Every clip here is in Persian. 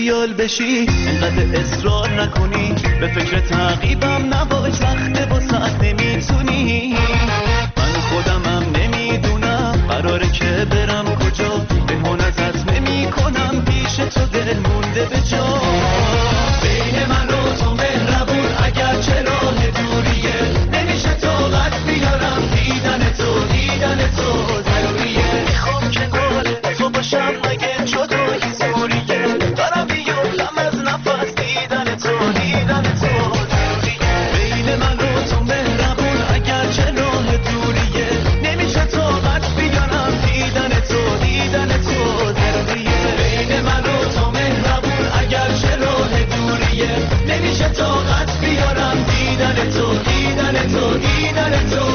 بیخیال بشی، انقدر اصرار نکنی، به فکر تعقیبم نباش، وقت واسه نمیتونی. من خودمم نمیدونم قراره که برم کجا، بهون ازت نمی کنم، پیش تو دل مونده به جا. بین من و تو مهربون اگر چه راه دوریه، نمیشه طاقت بیارم دیدن تو، دیدن تو ضروریه. میخوام کنار تو باشم مگه جدایی زوریه، دارم بیفتم از نفس دیدن تو، دیدن تو ضروریه. بین من و تو مهربون اگر چه راه دوریه، نمیشه طاقت بیارم دیدن تو، دیدن تو ضروریه. بین من و تو مهربون اگر چه راه دوریه، نمیشه طاقت بیارم دیدن تو، دیدن تو، دیدن تو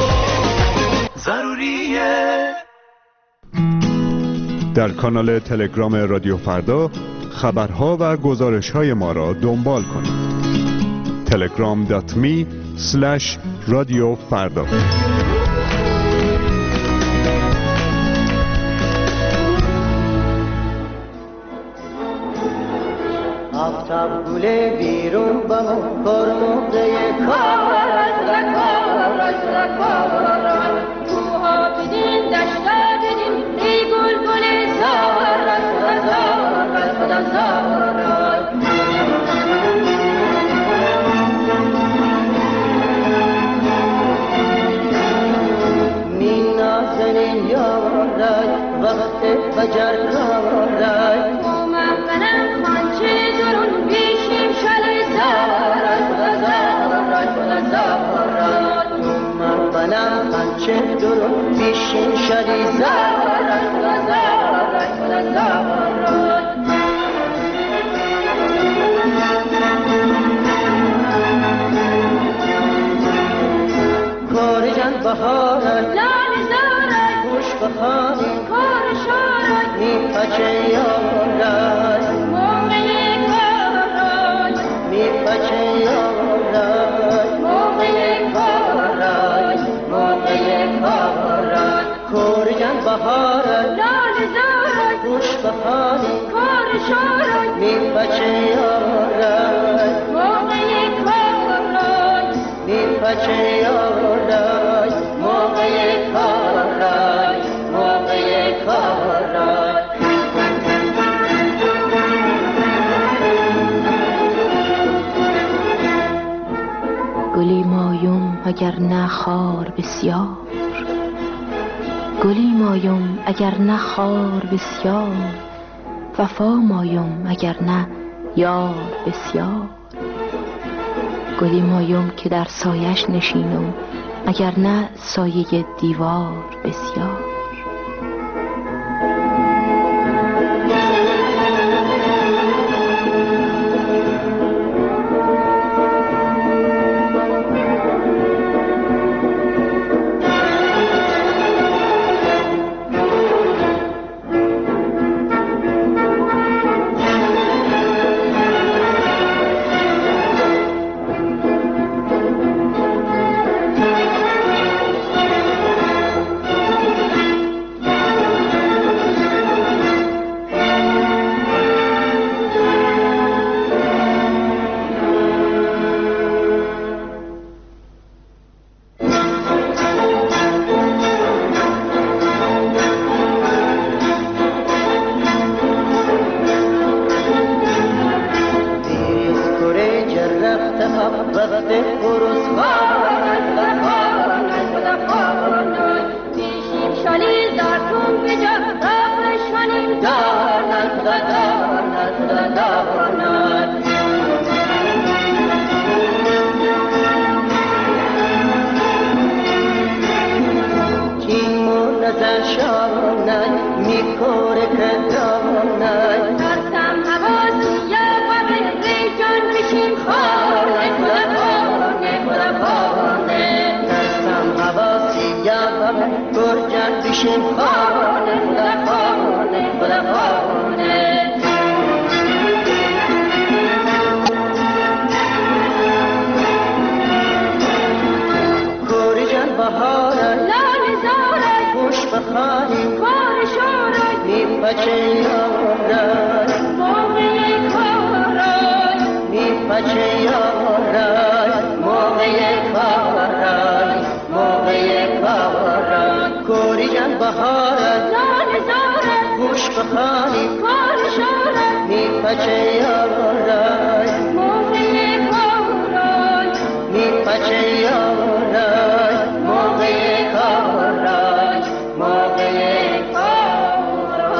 ضروریه. در کانال تلگرام رادیو فردا خبرها و گزارش‌های ما را دنبال کنید. telegram.me/رادیوفردا. آفتاب گله بیرون با من فرموده کار کوها بدین دشتا بدین ای گلگل زار می نازنین یارای وقت بجر کارای تو من بنم خانچه درون بیشیم شلی زارای تو من بنم خانچه درون بیشیم شلی زارای کار جان بهارای لال زارای خوش بخانی کار شارای می پچه یارای موقع کارای می پچه یارای موقع کارای کار جان بهارای لال زارای خوش بخانی کار شارای می پچه یارای موقع کارای می پچه یارای موقع کارای گلی مایم اگر نه خار بسیار، گلی مایم اگر نه خار بسیار، وفا مایم اگر نه یار بسیار. گلی مایم که در سایش نشینم اگر نه سایه دیوار بسیار. بچه یارای موقع کار بهارت لاله زارت گوش بخوانی کار شارت میپچه یارای موقع کارای میپچه یارای موقع کارای موقع کارای.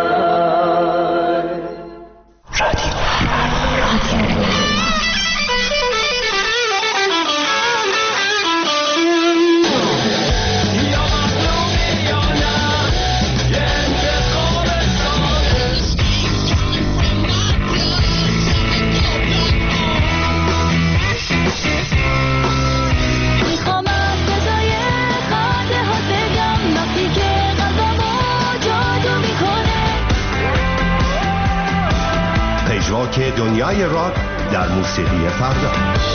که دنیای راک در موسیقی فردا.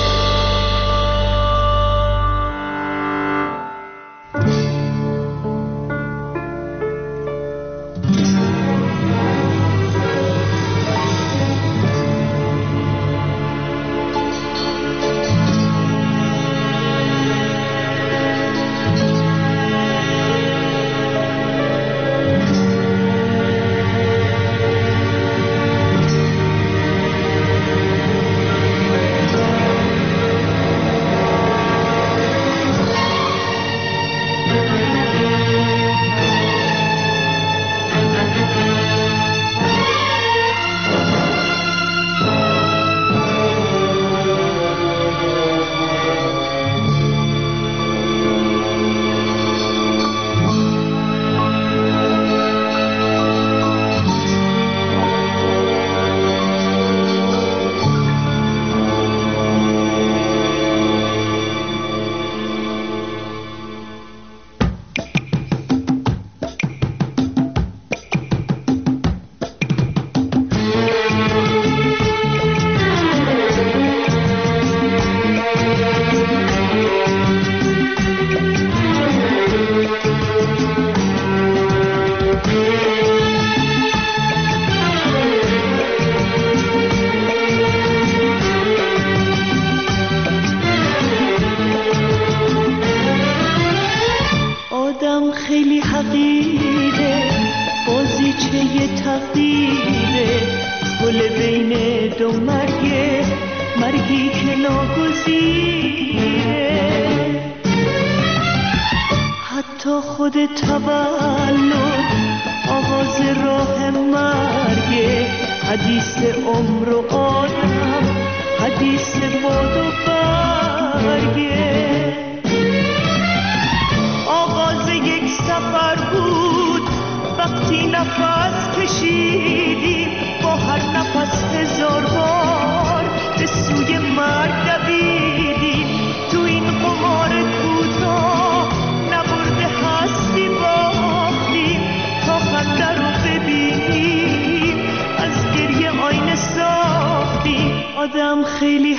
آدم خیلی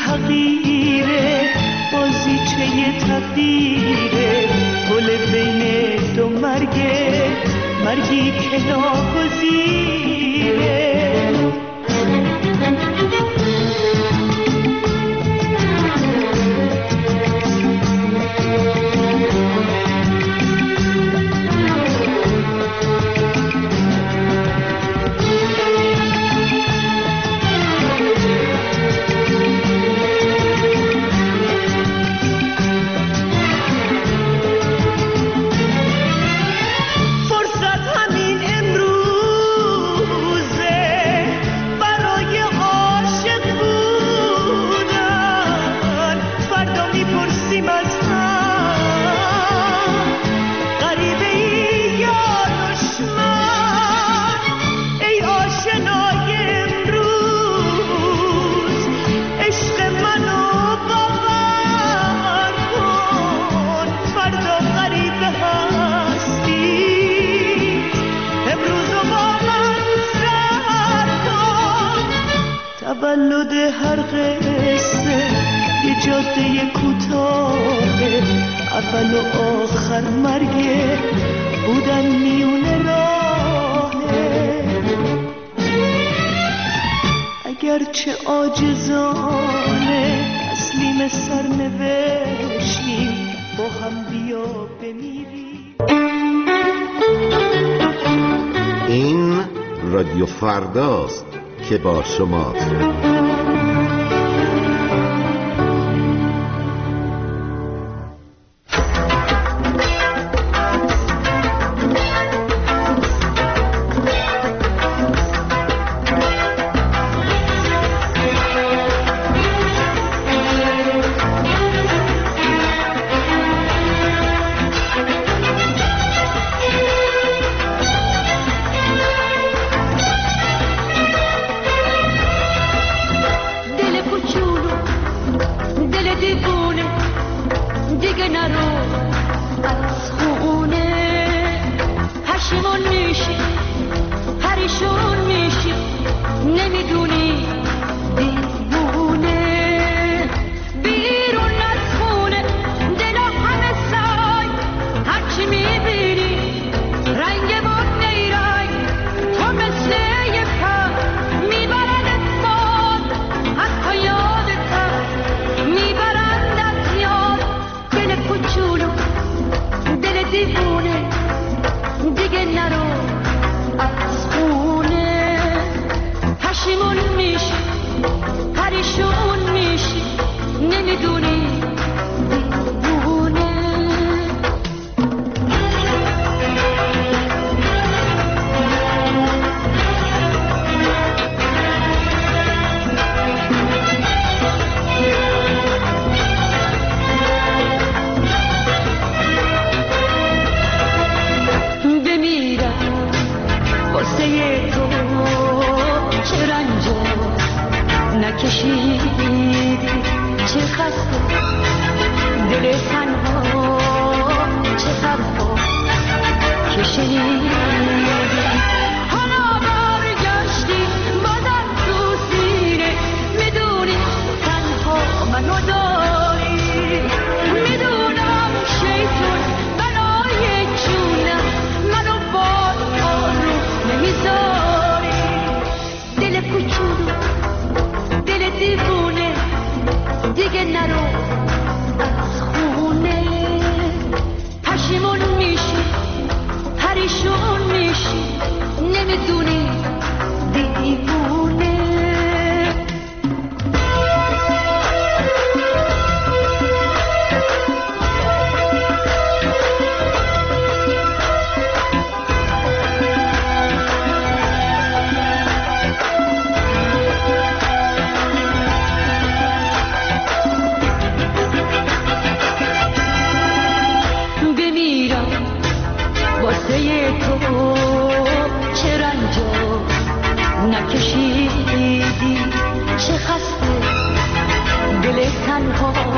حقیره بازیچه تقدیره گل بین دو مرگه مرگی که ناگزیره تولد هر قصه یه جاده کوتاهه اول و آخر مرگه بودن میونه راهه اگرچه عاجزانه تسلیم سرنوشتیم با هم بیا بمیریم رادیو فرداست که با شماست. نکشیدی چه خسته دل تنها